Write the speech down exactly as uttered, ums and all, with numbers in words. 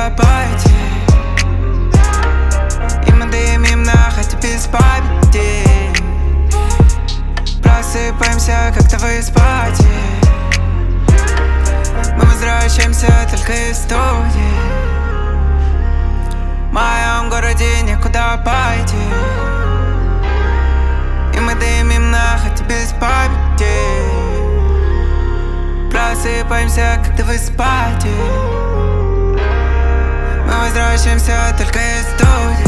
некуда пойти, и мы дымим на хате без памяти. Просыпаемся как-то в испате, мы возвращаемся только из студии. В моем городе некуда пойти, и мы дымим на хате без памяти. Просыпаемся как-то в испате, мы возвращаемся только из студии.